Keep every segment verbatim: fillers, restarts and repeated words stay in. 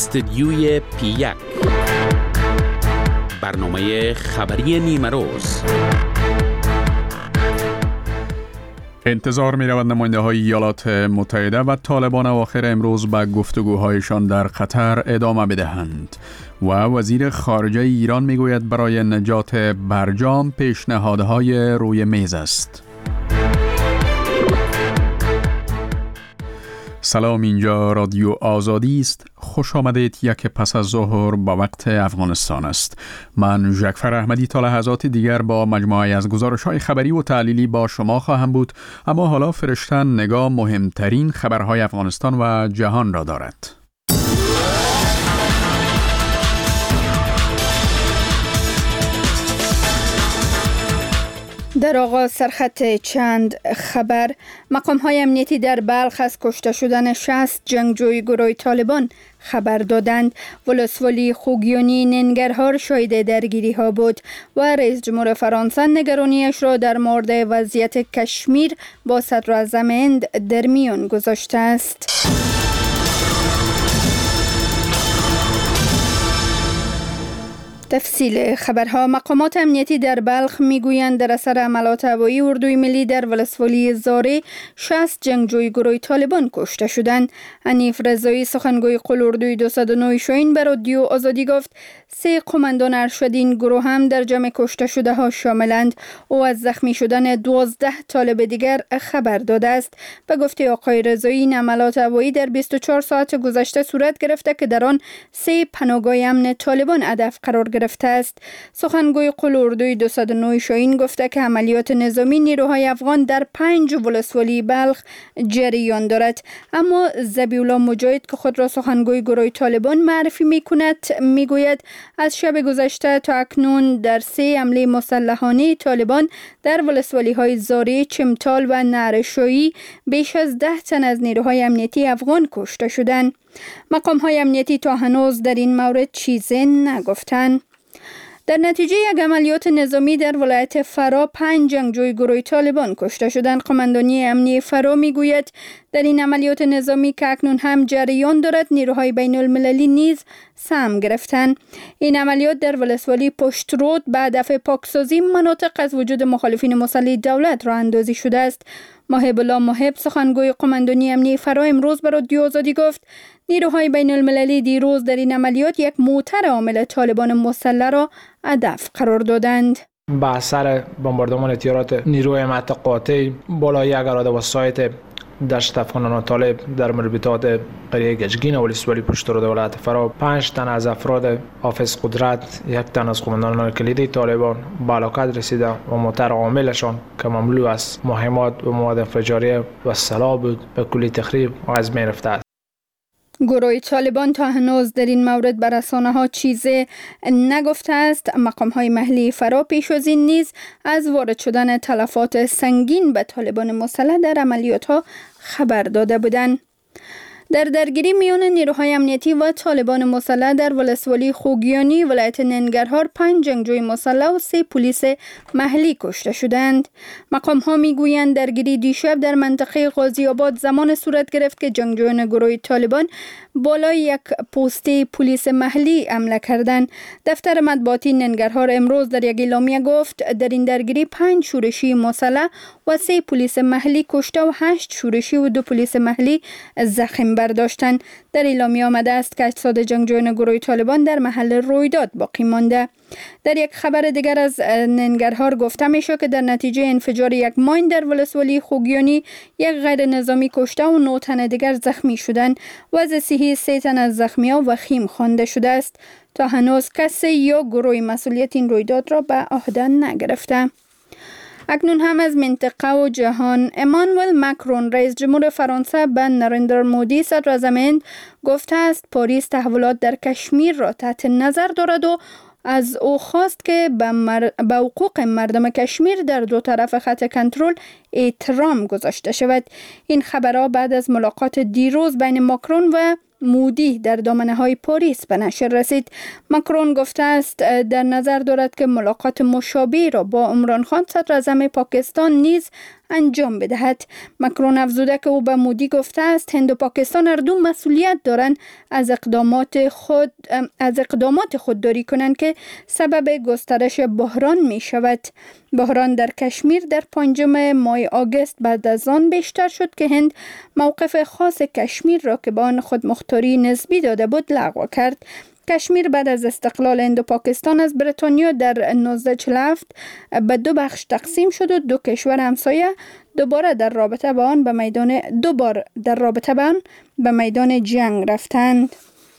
استدیوی پی یک، برنامه خبری نیمه روز. انتظار می رود نماینده های ایالات متحده و طالبان اواخر امروز به گفتگوهایشان در قطر ادامه بدهند و وزیر خارجه ایران می گوید برای نجات برجام پیشنهادهای روی میز است. سلام، اینجا رادیو آزادی است. خوش آمدید. یک پس از ظهر با وقت افغانستان است. من ژکفر احمدی تا لحظات دیگر با مجموعه از گزارش‌های خبری و تحلیلی با شما خواهم بود، اما حالا فرشتن نگاه مهمترین خبرهای افغانستان و جهان را دارد. در آغاز سرخط چند خبر. مقام‌های امنیتی در بلخ از کشته شدن شصت جنگجوی گروه طالبان خبر دادند. ولسوالی خوگیانی ننگرهار شاهد درگیری ها بود و رئیس جمهور فرانسه نگرانیش را در مورد وضعیت کشمیر با صدراعظم هند در میان گذاشته است. تفصیل خبرها. مقامات امنیتی در بلخ میگویند در اثر عملات هوایی اردوی ملی در ولسوالی زاره شصت جنگجوی گروه طالبان کشته شدند. حنیف رضایی سخنگوی قول اردوی دویست و نه شاهین به رادیو آزادی گفت سه قماندان ارشد این گروه هم در جمع کشته شده ها شاملند. او از زخمی شدن دوازده طالب دیگر خبر داده است. به گفته آقای رضایی این عملات هوایی در بیست و چهار ساعت گذشته صورت گرفته که در آن سه پناهگاه امن طالبان هدف قرار گرفته است. سخنگوی قول اردوی دویست و نه شاهین گفته که عملیات نظامی نیروهای افغان در پنج ولسوالی بلخ جریان دارد. اما ذبیح‌الله مجاهد که خود را سخنگوی گروه طالبان معرفی می‌کند میگوید از شب گذشته تا اکنون در سه حمله مسلحانه طالبان در ولسوالی‌های زاری، چمتال و نعره‌شاهی بیش از ده تن از نیروهای امنیتی افغان کشته شدند. مقام‌های امنیتی تا هنوز در این مورد چیزی نگفتند. در نتیجه یک عملیات نظامی در ولایت فرا پنج جنگجوی گروه طالبان کشته شدند. قماندانی امنیتی فرا میگوید در این عملیات نظامی که اکنون هم جریان دارد نیروهای بین المللی نیز سهم گرفتند. این عملیات در ولسوالی پشت رود به هدف پاکسازی مناطق از وجود مخالفین مسلح دولت راه اندازی شده است. محب الله محب سخنگوی قماندانی امنیتی فرا امروز به رادیو آزادی گفت نیروهای بین المللی دیروز در این عملیات یک موتر حامل طالبان مسلح را هدف قرار دادند. با اثر بمباردمان تیرات نیروی مهد قاطع بالای یک اراده و سایت دشت افغانان طالب در مربوطات قریه گجگین ولسوالی پشت رود ولایت فرا پنج تن از افراد حافظ قدرت، یک تن از قماندانان کلیدی طالبان به هلاکت رسیده و موتر عاملشان که مملو از مهمات و مواد انفجاریه و سلاح بود به کلی تخریب و از بین رفته است. گروه طالبان تا هنوز در این مورد بر رسانه‌ها چیزی نگفته است. مقام‌های محلی فرا پیش از این نیز از وارد شدن تلفات سنگین به طالبان مسلح در عملیات‌ها خبر داده بودند. در درگیری میان نیروهای امنیتی و طالبان مسلح در ولسوالی خوگیانی ولایت ننگرهار پنج جنگجوی مسلح و سه پلیس محلی کشته شدند. مقام‌ها میگویند درگیری دیشب در منطقه غازی آباد زمان صورت گرفت که جنگجویان گروه طالبان بالای یک پست پلیس محلی حمله کردند. دفتر مطبوعاتی ننگرهار امروز در یک اعلامیه گفت در این درگیری پنج شورشی مسلح و سه پلیس محلی کشته و هشت شورشی و دو پلیس محلی زخم برداشتند. در اعلامیه آمده است که اجساد جنگجویان گروه طالبان در محل رویداد باقی مانده. در یک خبر دیگر از ننگرهار گفته می شود که در نتیجه انفجار یک ماین در ولسوالی خوگیانی یک غیر نظامی کشته و نه تن دیگر زخمی شدند. وضع صحی سه تن از زخمی‌ها وخیم خوانده شده است. تا هنوز کسی یا گروه مسئولیت این رویداد را به عهده نگرفته. اکنون هم از منطقه و جهان. امانوئل مکرون رئیس جمهور فرانسه به نریندر مودی صدراعظم هند گفته است پاریس تحولات در کشمیر را تحت نظر دارد و از او خواست که به, مر... به حقوق مردم کشمیر در دو طرف خط کنترل احترام گذاشته شود. این خبرها بعد از ملاقات دیروز بین ماکرون و مودی در دامنه های پاریس به نشر رسید. ماکرون گفته است در نظر دارد که ملاقات مشابه را با عمران خان صدراعظم پاکستان نیز انجام بدهد. مکرون افزوده که او به مودی گفته است هند و پاکستان هر دو مسئولیت دارند از اقدامات خود از اقدامات خودداری کنند که سبب گسترش بحران می شود. بحران در کشمیر در پنجم ماه آگوست بعد از آن بیشتر شد که هند موقف خاص کشمیر را که به آن خود مختاری نسبی داده بود لغو کرد. کشمیر بعد از استقلال هند و پاکستان از بریتانیا در نوزده چهل و هفت به دو بخش تقسیم شد و دو کشور همسایه دوباره در رابطه با آن به میدان دوبار در رابطه با آن به میدان جنگ رفتند.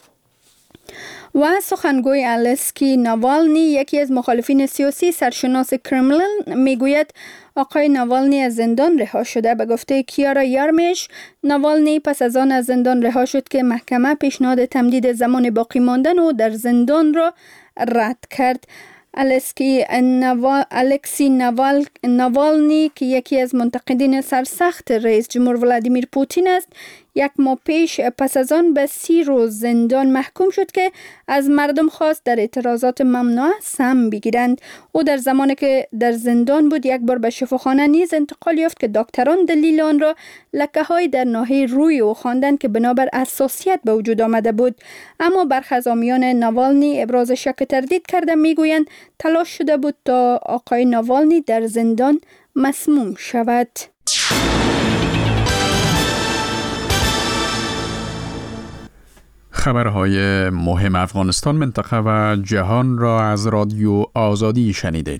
و سخنگوی الکسی ناوالنی، یکی از مخالفین سیاسی سرشناس کرملین، میگوید آقای ناوالنی از زندان رها شده. به گفته کیارا یارمیش، ناوالنی پس از آن از زندان رها شد که محکمه پیشنهاد تمدید زمان باقی ماندن او در زندان را رد کرد. الکسی نوال... الکسی نوال... ناوالنی که یکی از منتقدین سرسخت رئیس جمهور ولادیمیر پوتین است، یک ماه پیش پس از آن به سی روز زندان محکوم شد که از مردم خواست در اعتراضات ممنوعه سهم بگیرند. او در زمانی که در زندان بود یک بار به شفاخانه نیز انتقال یافت که دکتران دلیل آن را لکه‌های در ناحیه روی او خواندند که بنابر حساسیت به وجود آمده بود. اما برخی از حامیان ناوالنی ابراز شک و تردید کرده، میگویند تلاش شده بود تا آقای ناوالنی در زندان مسموم شود. خبرهای مهم افغانستان، منطقه و جهان را از رادیو آزادی شنیدید.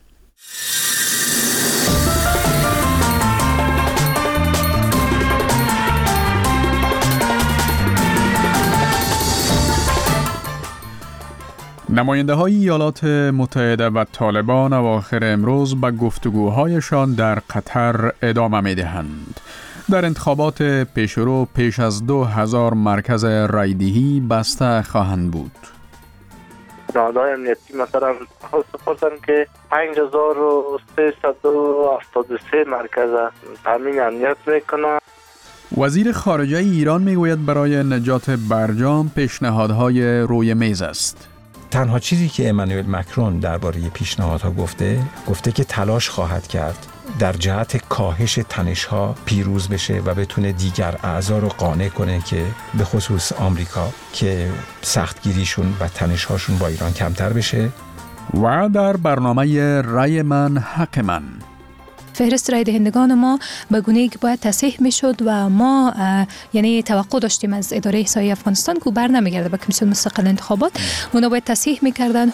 نماینده های ایالات متحده و طالبان اواخر امروز به گفتگوهایشان در قطر ادامه می دهند. در انتخابات پیشرو پیش از دو هزار مرکز رایدهی بسته خواهند بود. نهادهای امنیتی مثلا سپردن که پنج هزار و سیصد و هفتاد و سه مرکز تامین امنیت میکنند. وزیر خارجه ایران میگوید برای نجات برجام پیشنهادهای روی میز است. تنها چیزی که امانوئل مکرون درباره پیشنهادها گفته، گفته که تلاش خواهد کرد در جهت کاهش تنش‌ها پیروز بشه و بتونه دیگر اعضا رو قانع کنه که به خصوص آمریکا که سختگیریشون و تنش‌هاشون با ایران کمتر بشه. و در برنامه رای من حق من، فهرست رای دهندگان ما به گونه‌ای که باید تصحیح میشد و ما یعنی توقع داشتیم از اداره احصایی افغانستان که بر نمیگرده به کمیسیون مستقل انتخابات، اونا باید تصحیح میکردن.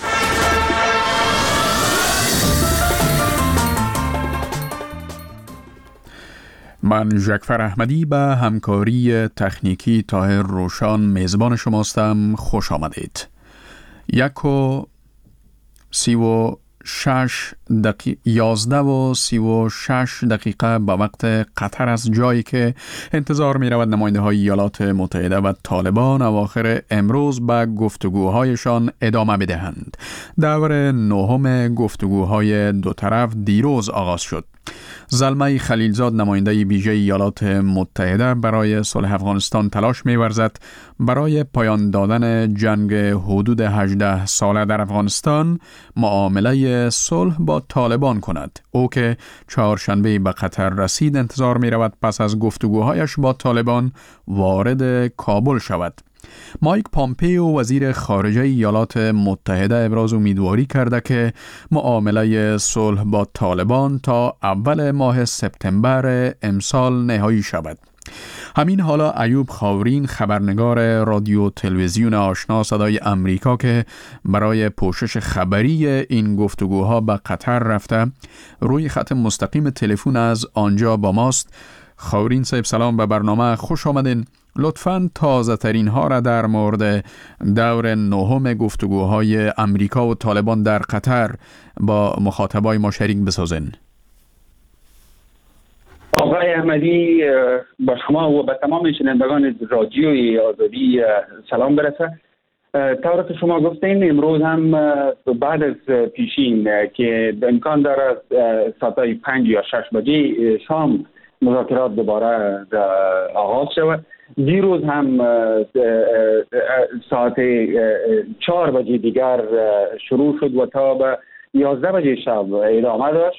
من جعفر احمدی به همکاری تکنیکی طاهر روشان میزبان شماستم. خوش آمدید. یک و سی و شش دقیقه یازده و سی و شش دقیقه به وقت قطر از جایی که انتظار می رود نماینده های ایالات متحده و طالبان اواخر امروز به گفتگوهایشان ادامه بدهند. دور نهم گفتگوهای دو طرف دیروز آغاز شد. زلمه خلیلزاد نماینده ویژه ایالات متحده برای صلح افغانستان تلاش می‌ورزد برای پایان دادن جنگ حدود هجده ساله در افغانستان معامله صلح با طالبان کند. او که چهارشنبه به قطر رسید انتظار می‌رود پس از گفتگوهایش با طالبان وارد کابل شود. مایک پامپیو وزیر خارجه ایالات متحده ابراز امیدواری کرده که معامله صلح با طالبان تا اول ماه سپتامبر امسال نهایی شود. همین حالا ایوب خاورین خبرنگار رادیو تلویزیون آشنا صدای امریکا که برای پوشش خبری این گفتگوها به قطر رفته روی خط مستقیم تلفن از آنجا با ماست. خاورین صاحب سلام، به برنامه خوش آمدین. لطفاً تازه ترین ها را در مورد دور نهم گفتگوهای امریکا و طالبان در قطر با مخاطبای ما شریک بسازین. آقای احمدی، با شما و به تمام شنوندگان رادیوی آزادی سلام برسه. طور که شما گفتین امروز هم بعد از پیشین که امکان داره ساعتای پنج یا شش بجه شام مذاکرات دوباره آغاز شود. دیروز هم ساعت چهار بجه دیگر شروع شد و تا به یازده بجه شب ادامه داشت.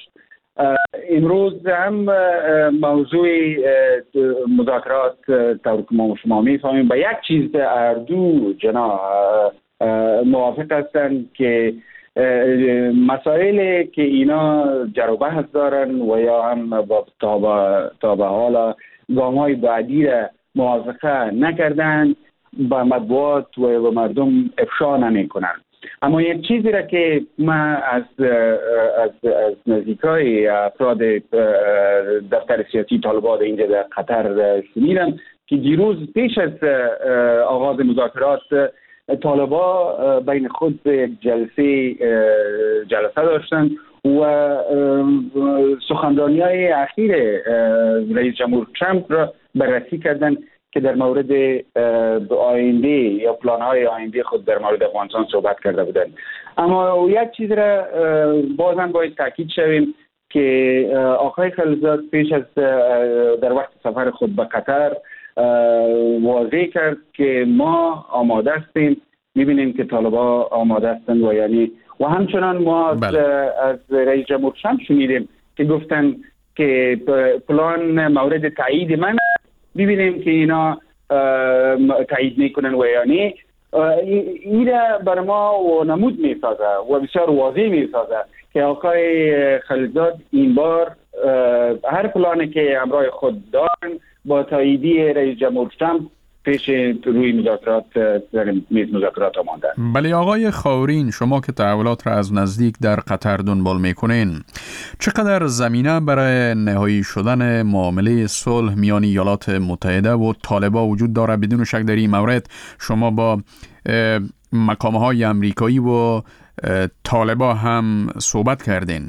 امروز هم موضوع مذاکرات طور که ما شما میفهمیم به یک چیز هر دو جناح موافق هستند که مسائلی که اینا جر و بحث دارن و یا هم با تا به حالا گام‌های بعدی را موافقه نکردن با مطبوعات و به مردم افشا نمی کنن. اما یک چیزی را که من از از, از نزدیکای افراد دفتر سیاسی طالبان اینجا در قطر شنیدم که دیروز پیش از آغاز مذاکرات طالبان بین خود جلسه جلسه داشتن و سخنرانی های اخیر رئیس جمهور ترامپ را بررسی کردند که در مورد آینده یا پلان های آینده خود در مورد افغانستان صحبت کرده بودند. اما یک چیز را بازم باید تاکید شویم که آقای خلیلزاد پیش از در وقت سفر خود به قطر واضح کرد که ما آماده هستیم. می‌بینیم که طالبان آماده هستند و یعنی و همچنان ما بله. از رئیس جمهور ترامپ شنیدیم که گفتن که پلان مورد تایید من ببینیم که اینا تایید میکنن و یعنی این را بر ما و نمود میسازه و بسیار واضح میسازه که آقای خلیلزاد این بار هر پلانی که همراه خود دارن با تاییدی رئیس جمهور ترامپ پیش روی مذاکرات در میز مذاکرات آماده. بله آقای خاورین، شما که تحولات را از نزدیک در قطر دنبال میکنین، چقدر زمینه برای نهایی شدن معامله صلح میان ایالات متحده و طالبان وجود داره؟ بدون شک در این مورد شما با مقامهای امریکایی و طالبان هم صحبت کردین.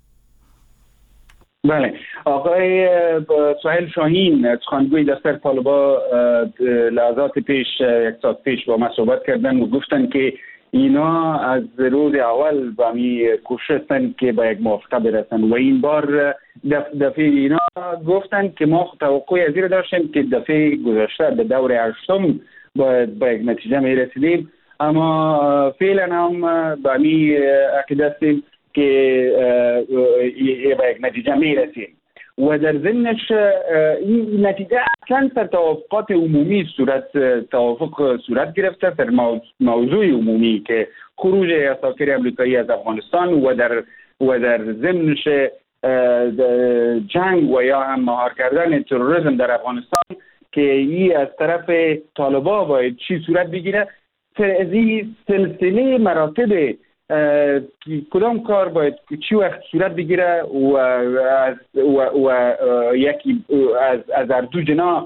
بله، آقای سهیل شاهین سخنگوی دفتر طالبان لحظات پیش یک ساعت پیش با ما صحبت کردن و گفتن که اینا از روز اول با می کوشش هستن که با یک موافقه برسن و این بار دفعه اینا گفتن که ما توقعی از این داشتیم که دفعه گذشته به دور هشتم باید با یک نتیجه می رسیدیم، اما فعلا هم با می عقیده هستیم که به یک نتیجه می رسیم و در ضمنش این نتیجه اصلا در توافقات عمومی صورت توافق صورت گرفته در موضوع عمومی که خروج اساکر امریکایی از افغانستان و در و در ضمنش جنگ و یا هم مهار کردن تروریسم در افغانستان که این از طرف طالبان باید چی صورت بگیره. از این سلسله مراتب کدام کار باید چی وقت صورت بگیره و از و, و یکی از از هر دو جنا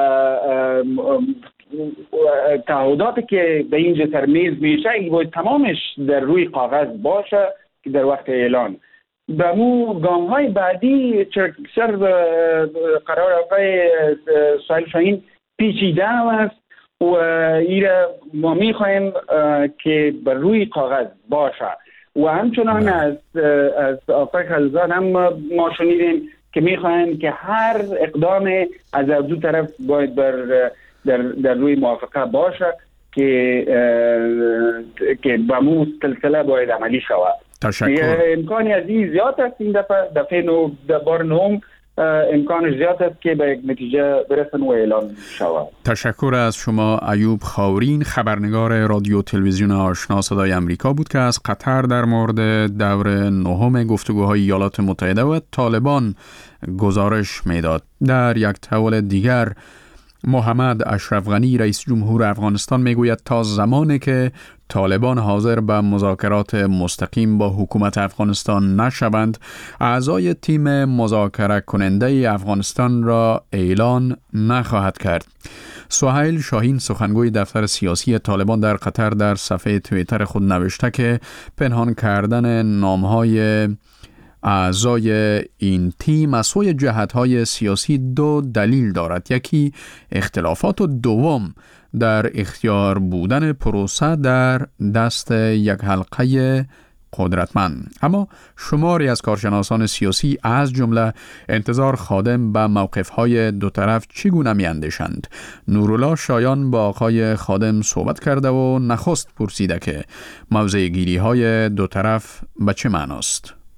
تعهداتی که به اینجا سر میز میشه این باید تمامش در روی کاغذ باشه که در وقت اعلان به مو گام های بعدی چرا قرار آقای سهیل شاهین پیچیده است و ایره ما میخواهیم که بر روی کاغذ باشه و همچنان از از آقای خلیلزاد هم ما شنیدیم که میخواهیم که هر اقدام از دو طرف باید بر در, در روی موافقه باشه که که با مو سلسله باید عملی شود. تشکر. امکانی از این زیاد است این دفعه دفعه نو بار نهم امکانش زیاد است که به یک نتیجه برسن و اعلان شود. تشکر از شما. ایوب خاورین، خبرنگار رادیو تلویزیون آشنا صدای امریکا بود که از قطر در مورد دور نهم گفتگوهای ایالات متحده و طالبان گزارش میداد. در یک تحول دیگر محمد اشرف غنی رئیس جمهور افغانستان میگوید تا زمانی که طالبان حاضر به مذاکرات مستقیم با حکومت افغانستان نشوند، اعضای تیم مذاکره کننده افغانستان را اعلان نخواهد کرد. سهیل شاهین سخنگوی دفتر سیاسی طالبان در قطر در صفحه توییتر خود نوشته که پنهان کردن نامهای اعضای این تیم از سوی جهت‌های سیاسی دو دلیل دارد. یکی اختلافات و دوم در اختیار بودن پروسه در دست یک حلقه قدرتمند. اما شماری از کارشناسان سیاسی از جمله انتظار خادم به موقف‌های دو طرف چگونه می‌اندیشند؟ نورالله شایان با آقای خادم صحبت کرده و نخست پرسیده که موضع گیری‌های دو طرف به چه معناست؟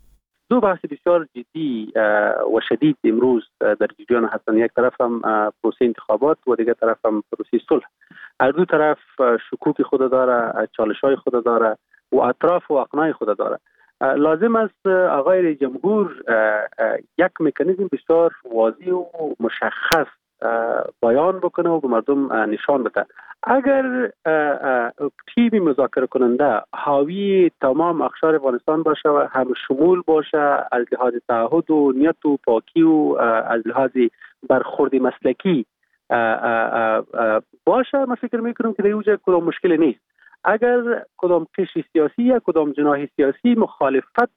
دو بحث بسیار جدی و شدید امروز در جریان هستند. یک طرف هم پروسه انتخابات و دیگر طرف هم پروسه صلح. هر دو طرف شکوک خود داره، چالش‌های خود داره و اطراف و اقناع خود داره. لازم است آقای رئیس جمهور یک مکانیزم بسیار واضح و مشخص بیان بکنه و به مردم نشان بده. اگر تیم مذاکره کننده حاوی تمام اقشار افغانستان باشه و هم شمول باشه از لحاظ تعهد و نیت و پاکی و از لحاظ برخورد مسلکی باشه، من فکر میکنم که در اینجا کدام مشکل نیست. اگر کدام قشر سیاسی یا کدام جناح سیاسی مخالفت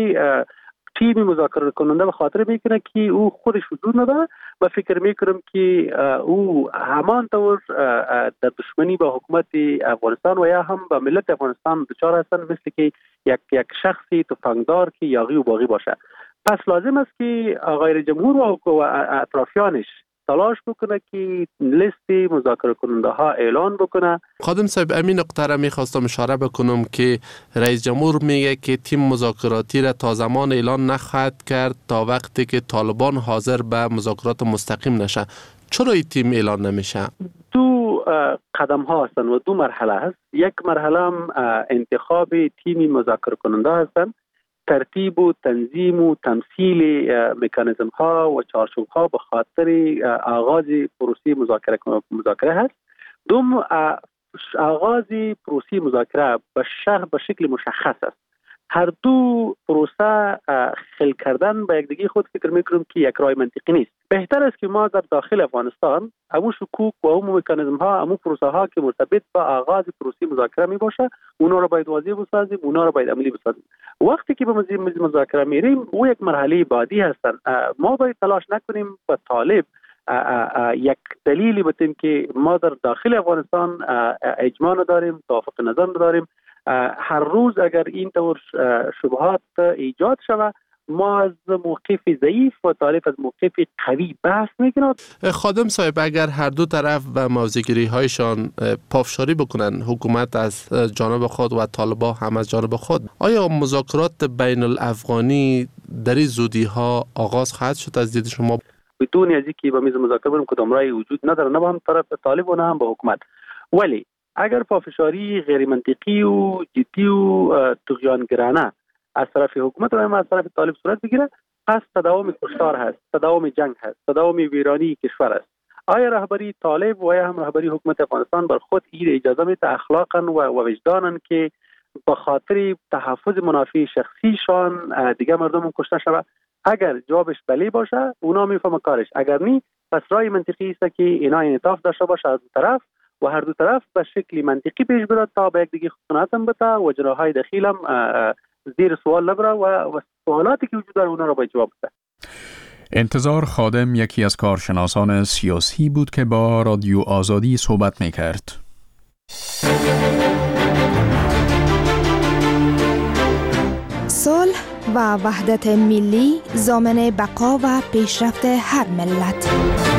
تیم مذاکره کننده به خاطر میکنه که او خودش وجود نداره، و فکر میکنم که او همان طور در دشمنی با حکومت افغانستان و یا هم با ملت افغانستان دچار هستن، مثل که یک یک شخصی تفنگدار که یاغی و باغی باشه. پس لازم است که آقای رئیس جمهور و اطرافیانش تلاش بکنه که لیست مذاکره کننده ها اعلان بکنه. خادم صاحب، امین نقطه را میخواستم اشاره بکنم که رئیس جمهور میگه که تیم مذاکراتی را تا زمان اعلان نخواهد کرد تا وقتی که طالبان حاضر به مذاکرات مستقیم نشه. چرا این تیم اعلان نمیشه؟ دو قدم ها هستند و دو مرحله هست. یک مرحله هم انتخاب تیم مذاکره کننده هستند، ترتیب و تنظیم و تمثیل مکانیزم ها و چارچوب ها به خاطر آغاز پروسه مذاکره مذاکره هست. دوم آغاز پروسه مذاکره به شرح به شکل مشخص است. هر دو پروسه خل کردن به یک دیگه خود فکر میکنم که یک راه منطقی نیست. بهتر است که ما در داخل افغانستان امو شکوک و امو مکانیزم ها، امو پروسه ها که مرتبط با آغاز پروسه مذاکره می باشه، اونا رو باید واضح بسازیم، اونا رو باید عملی بسازیم. وقتی که به مزید مذاکره میریم او یک مرحله بعدی هستن. ما باید تلاش نکنیم با طالب یک دلیلی بتیم که ما در داخل افغانستان اجماع نداریم، توافق نظر نداریم. هر روز اگر این طور شبهات ایجاد شود، ما از موقف ضعیف و طالب از موقف قوی بحث میکنند. خادم صاحب، اگر هر دو طرف به موضع‌گیری هایشان پافشاری بکنن، حکومت از جانب خود و طالبان هم از جانب خود، آیا مذاکرات بین الافغانی در این زودی ها آغاز خواهد شد از دید شما؟ بدون از اینکه به میز مذاکره بریم کدام راهی وجود نداره، نه به هم طرف طالب و نه هم به حکومت. ولی اگر پافشاری غیر منطقی و جدی و طغیانگرانه از طرف حکومت و از طرف طالب صورت بگیره، پس تداوم کشتار هست، تداوم جنگ هست، تداوم ویرانی کشور است. آیا رهبری طالب و یا هم رهبری حکومت افغانستان بر خود این اجازه میده اخلاقا و وجدانا که به خاطر تحفظ منافع شخصیشان دیگه مردم کشته شود؟ اگر جوابش بله باشه، اونا میفهمن کارش. اگر نی، پس رای منطقی است که اینا انعطاف داشته باشه از دو طرف و هر دو طرف به شکلی منطقی پیش برد تا به یک دیگه خصوصیات هم بده و جراهای داخل هم زیر سوال نبره و سوالاتی که وجود داره اونا را باید جواب بده. انتظار خادم یکی از کارشناسان سیاسی بود که با رادیو آزادی صحبت میکرد. صلح و وحدت ملی ضامن بقا و پیشرفت هر ملت.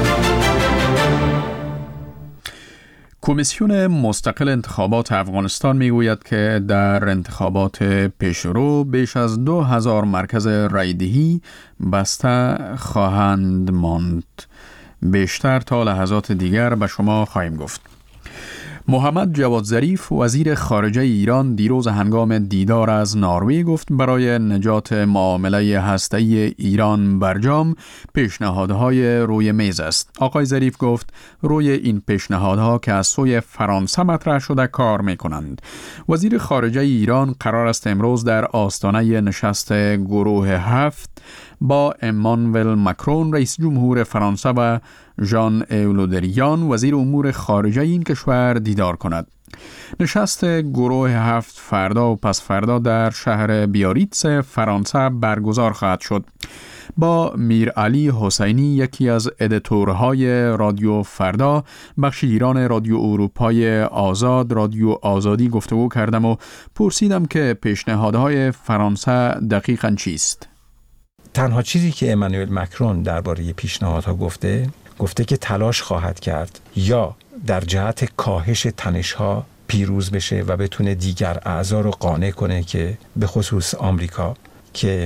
کمیسیون مستقل انتخابات افغانستان میگوید که در انتخابات پیشرو بیش از دو هزار مرکز رایدهی بسته خواهند ماند. بیشتر تا لحظات دیگر به شما خواهیم گفت. محمد جواد ظریف وزیر خارجه ایران دیروز هنگام دیدار از نروژ گفت برای نجات معامله هسته‌ای ایران برجام پیشنهادهای روی میز است. آقای ظریف گفت روی این پیشنهادها که از سوی فرانسه مطرح شده کار می‌کنند. وزیر خارجه ایران قرار است امروز در آستانه نشست گروه هفت با امانوئل مکرون رئیس جمهور فرانسه و ژان ایولودریان وزیر امور خارجه این کشور دیدار کند. نشست گروه هفت فردا و پس فردا در شهر بیاریتس فرانسه برگزار خواهد شد. با میر علی حسینی یکی از ادیتورهای رادیو فردا بخش ایران رادیو اروپای آزاد رادیو آزادی گفتگو کردم و پرسیدم که پیشنهادهای فرانسه دقیقاً چیست. تنها چیزی که امانوئل مکرون درباره پیشنهادها گفته گفته که تلاش خواهد کرد یا در جهت کاهش تنش‌ها پیروز بشه و بتونه دیگر اعضا رو قانع کنه که به خصوص آمریکا که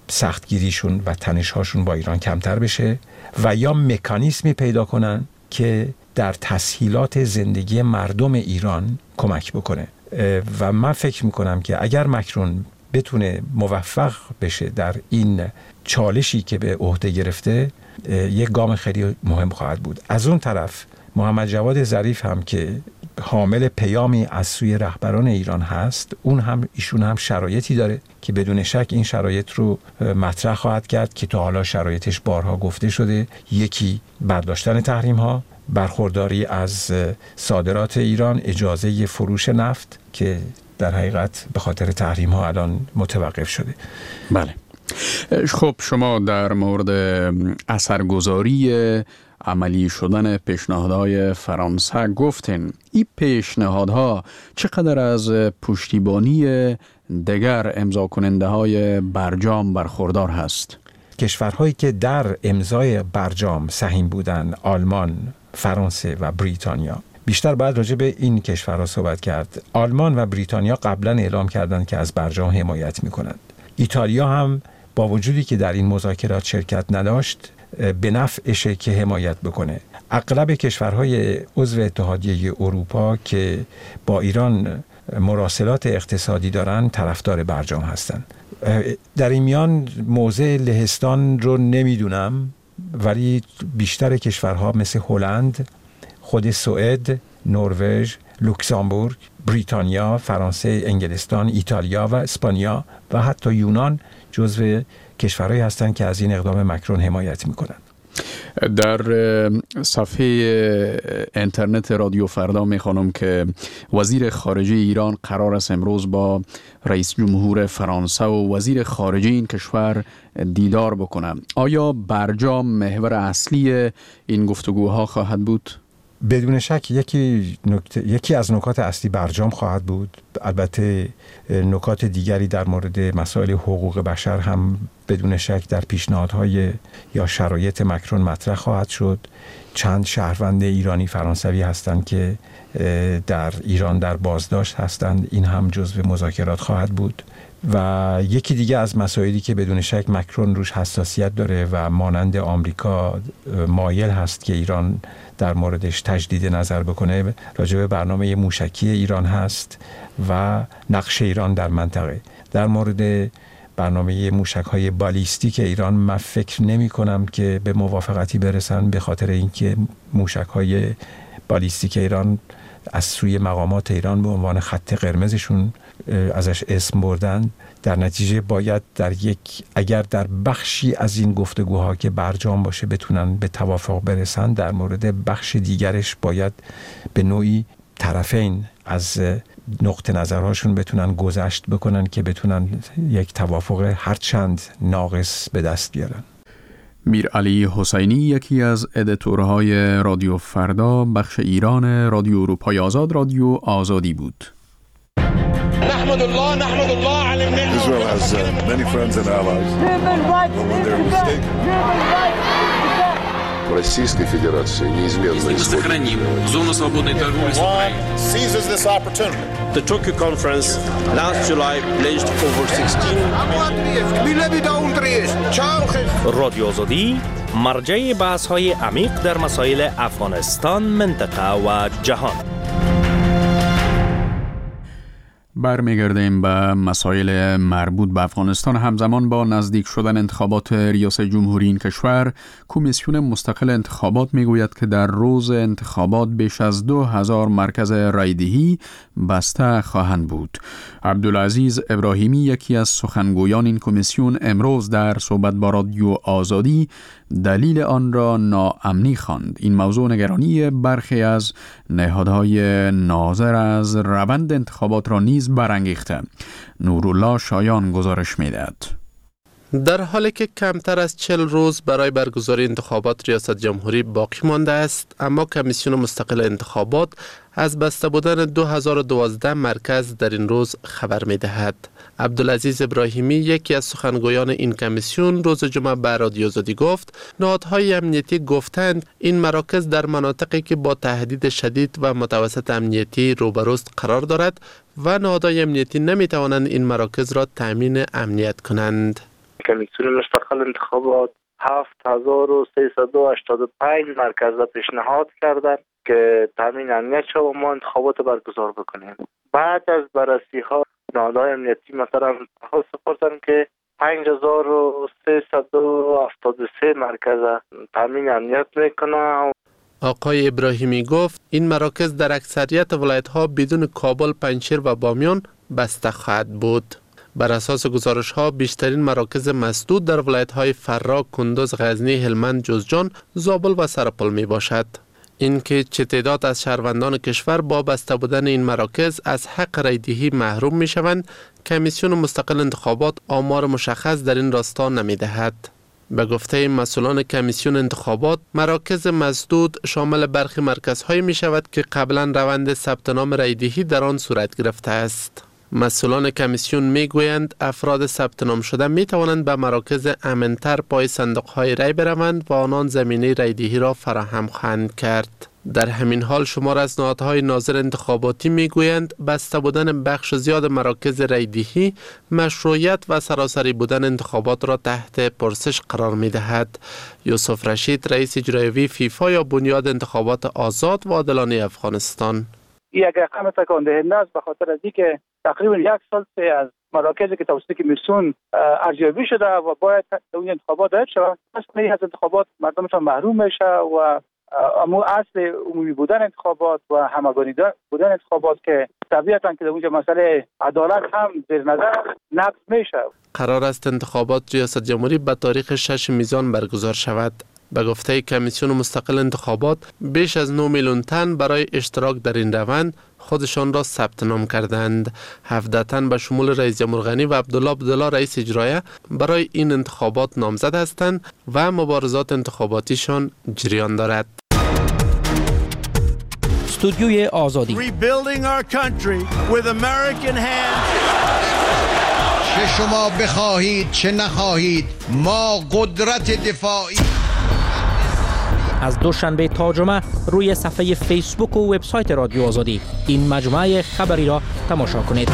سختگیریشون و تنش‌هاشون با ایران کمتر بشه و یا مکانیزمی پیدا کنن که در تسهیلات زندگی مردم ایران کمک بکنه. و من فکر میکنم که اگر مکرون بتونه موفق بشه در این چالشی که به عهده گرفته، یک گام خیلی مهم خواهد بود. از اون طرف محمد جواد ظریف هم که حامل پیامی از سوی رهبران ایران هست، اون هم ایشون هم شرایطی داره که بدون شک این شرایط رو مطرح خواهد کرد که تا حالا شرایطش بارها گفته شده. یکی برداشتن تحریم ها، برخورداری از صادرات ایران، اجازه فروش نفت که در حقیقت به خاطر تحریم ها الان متوقف شده. بله. خب شما در مورد اثرگذاری عملی شدن پیشنهادهای فرانسه گفتین. این پیشنهادها چقدر از پشتیبانی دیگر امضا کننده های برجام برخوردار هست؟ کشورهایی که در امضای برجام سهیم بودند، آلمان، فرانسه و بریتانیا. بیشتر باید راجع به این کشورها صحبت کرد. آلمان و بریتانیا قبلا اعلام کردند که از برجام حمایت می‌کنند. ایتالیا هم با وجودی که در این مذاکرات شرکت نداشت، به نفعشه که حمایت بکنه. اغلب کشورهای عضو اتحادیه اروپا که با ایران مراسلات اقتصادی دارن طرفدار برجام هستن. در این میان موضع لهستان رو نمیدونم، ولی بیشتر کشورها مثل هلند، خود سوئد، نروژ، لوکزامبورگ، بریتانیا، فرانسه، انگلستان، ایتالیا و اسپانیا و حتی یونان جزو کشورهایی هستند که از این اقدام مکرون حمایت میکنند. در صفحه اینترنت رادیو فردا میخوانم که وزیر خارجه ایران قرار است امروز با رئیس جمهور فرانسه و وزیر خارجه این کشور دیدار بکنه. آیا برجام محور اصلی این گفتگوها خواهد بود؟ بدون شک یکی نکته، یکی از نکات اصلی برجام خواهد بود. البته نکات دیگری در مورد مسائل حقوق بشر هم بدون شک در پیشنهادهای یا شرایط مکرون مطرح خواهد شد. چند شهروند ایرانی فرانسوی هستند که در ایران در بازداشت هستند، این هم جزو مذاکرات خواهد بود. و یکی دیگه از مسائلی که بدون شک مکرون روش حساسیت داره و مانند آمریکا مایل هست که ایران در موردش تجدید نظر بکنه، راجع به برنامه موشکی ایران هست و نقش ایران در منطقه. در مورد برنامه موشک‌های بالیستیک ایران من فکر نمی کنم که به موافقتی برسن، به خاطر اینکه موشک‌های بالیستیک ایران از سوی مقامات ایران به عنوان خط قرمزشون ازش اسم بردن. در نتیجه باید در یک اگر در بخشی از این گفتگوها که برجام باشه بتونن به توافق برسن، در مورد بخش دیگرش باید به نوعی طرفین از نقطه نظرهاشون بتونن گذشت بکنن که بتونن یک توافق هرچند ناقص به دست بیارن. میر علی حسینی یکی از ادیتورهای رادیو فردا بخش ایران رادیو اروپای آزاد رادیو آزادی بود. نحمد الله نحمد الله على النعمة. Israel has uh, many friends and allies. Human rights is the human rights. В Российской Федерации неизменно сохраним зону свободной торговли с Украиной. Seizes this opportunity. The Tokyo conference last July pledged over sixteen. رادیو آزادی مرجع بحث‌های عمیق در مسائل افغانستان، منطقه و جهان. برمیگردیم به مسائل مربوط به افغانستان. همزمان با نزدیک شدن انتخابات ریاست جمهوری این کشور، کمیسیون مستقل انتخابات میگوید که در روز انتخابات بیش از دو هزار مرکز رایدهی بسته خواهند بود. عبدالعزیز ابراهیمی یکی از سخنگویان این کمیسیون امروز در صحبت با رادیو آزادی دلیل آن را ناامنی خواند. این موضوع نگرانی برخی از نهادهای ناظر از روند انتخابات را نیز برانگیخته. نورالله شایان گزارش می‌دهد. در حالی که کمتر از چهل روز برای برگزاری انتخابات ریاست جمهوری باقی مانده است، اما کمیسیون مستقل انتخابات از بسته بودن دو هزار و دوازده مرکز در این روز خبر می دهد. عبدالعزیز ابراهیمی یکی از سخنگویان این کمیسیون روز جمعه به رادیو آزادی گفت نهادهای امنیتی گفتند این مراکز در مناطقی که با تهدید شدید و متوسط امنیتی روبروست قرار دارد و نهادهای امنیتی نمی توانند این مراکز را تامین امنیت کنند. کمیسیون مستقل انتخابات هفت هزار و سیصد و هشتاد و پنج مرکز را پیشنهاد کردند که تامین امنیت شد و ما انتخابات برگزار بکنیم. بعد از بررسی ها نهادهای امنیتی مثلا تخصص پرسن که پنج هزار و سیصد و هفتاد و سه مرکز تامین امنیت میکنه. آقای ابراهیمی گفت این مراکز در اکثریت ولایت‌ها بدون کابل، پنجشیر و بامیان بسته خواهد بود. بر اساس گزارش‌ها بیشترین مراکز مسدود در ولایت‌های فرا، کندوز، غزنی، هلمند، جوزجان، زابل و سرپل می باشد. اینکه چه تعداد از شهروندان کشور با بسته بودن این مراکز از حق رایدهی محروم می شوند، کمیسیون مستقل انتخابات آمار مشخص در این راستا نمی دهد. به گفته مسئولان کمیسیون انتخابات، مراکز مسدود شامل برخی مرکزهایی می شود که قبلا روند ثبت نام رایدهی در آن صورت گرفته است. مسئولان کمیسیون می گویند افراد ثبت نام شده می توانند به مراکز امن‌تر پای صندوق های رای بروند و آنان زمینه رایدهی را فراهم خواهند کرد. در همین حال شمار از نهادهای ناظر انتخاباتی می گویند بسته بودن بخش زیاد مراکز رایدهی مشروعیت و سراسری بودن انتخابات را تحت پرسش قرار می دهد. یوسف رشید، رئیس اجرایی فیفا یا بنیاد انتخابات آزاد و عادلانه افغانستان: یک رقم تکان دهنده است، به خاطر از اینکه تقریبا یک سال از مراکزی که توسط کمیسیون ارزیابی شده و باید اون انتخابات دایر شود، اصلا از انتخابات مردمشان محروم میشه و امو اصل عمومی بودن انتخابات و همگانی بودن انتخابات که طبیعتاً که در اونجا مسئله عدالت هم زیر نظر نقض میشه. قرار است انتخابات ریاست جمهوری به تاریخ شش میزان برگزار شود. به گفته کمیسیون مستقل انتخابات، بیش از نه میلیون تن برای اشتراک در این روند خودشان را ثبت نام کردند. هفده تن به شمول رئیس جمهور غنی و عبدالله عبدالله رئیس اجرایی برای این انتخابات نامزد هستند و مبارزات انتخاباتیشان جریان دارد. استودیوی آزادی. چه شما بخواهید چه نخواهید، ما قدرت دفاعی. از دوشنبه تا جمعه روی صفحه فیسبوک و وبسایت رادیو آزادی این مجموعه خبری را تماشا کنید.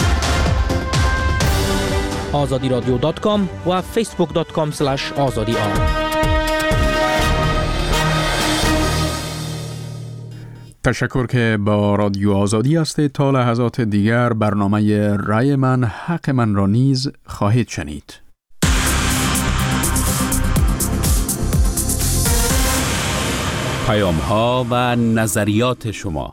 آزادی رادیو دات کام و فیسبوک دات کام اسلش آزادی آر. تشکر که با رادیو آزادی هستید. تا لحظات دیگر برنامه رای من حق من را نیز خواهید شنید. پیام ها و نظریات شما.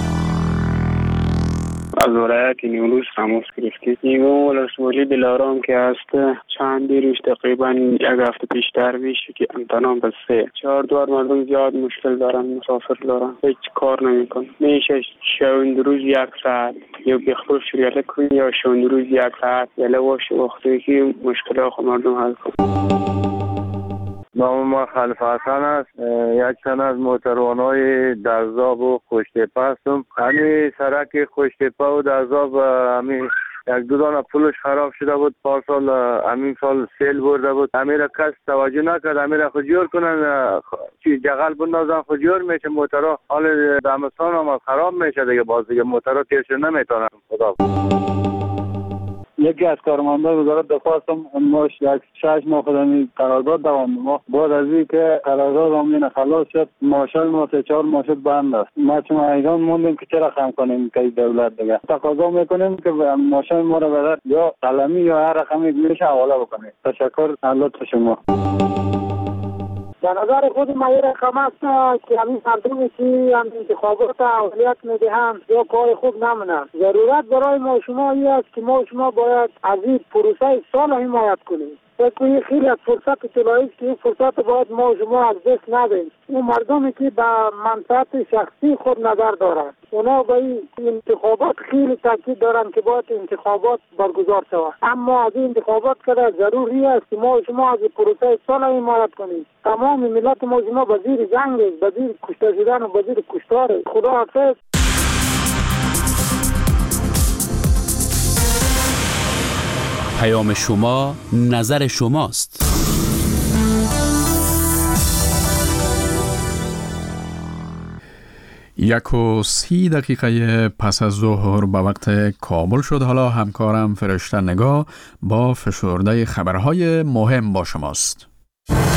از ولایت نیمروز تماس گرفتید. نیمه ولسوالی دلارام که هست چند دیروز تقریبا یک هفته پیشتر میشه که امتنان به سه چهار دوار مردم زیاد مشکل دارن، مسافر دارن، هیچ کار نمیکن. میشه شوند روز یک ساعت یا بخور شریعت کنی یا شوند روز یک ساعت یله باشه وقتی که مشکل آخو مردم حل کن. نام ما خلیفه حسن است. یک تن از موتروانای درزاب و خوشتپه هستم. همین سرک خوشتپه و درزاب همین یک دو دانه پولش خراب شده بود. پار سال همین سال سیل برده بود. همین را کس توجه نکرد. همین را خود جور کنن، چی جغل بندازن خود جور میشه. موترها حال دمستان هم خراب میشه دیگه. باز دیگه موترها تیرش نمیتونن. خدا یکی از کارمندان وزارت دفاع هستم. ما یک شش ماه خدمی قرارداد دوام ما بعد از این که قرارداد همین خلاص شد ماشین ما سه چهار ماشین بند است. ما چون ایران موندیم که چرا خم کنیم که دولت دیگه تقاضا میکنیم که ماشین ما رو بدر یا قلمی یا هر رقمی میشه حواله بکنیم. تشکر. لطف شما. به نظر خود ما این رقم است که همین مردمی که هم انتخابات اولویت میدهند یا کار خوب نمونند. ضرورت برای ما شما این است که ما شما باید از این پروسه سال حمایت کنیم. فکر خیلی از فرصت طلایی است که این فرصت باید ما شما از دست ندهیم. اون مردمی که به منفعت شخصی خود نظر دارند اونا به این انتخابات خیلی تاکید دارند که باید انتخابات برگزار شود. اما از این انتخابات که ضروری است که ما شما از پروسه سال حمایت کنیم. تمام ملت ما شما به زیر جنگ است، به زیر کشته شدن و به زیر کشتار. خدا حافظ. پیام شما نظر شماست. یک و سی دقیقه پس از ظهر به وقت کابل شد. حالا همکارم فرشته نگاه با فشرده خبرهای مهم با شماست.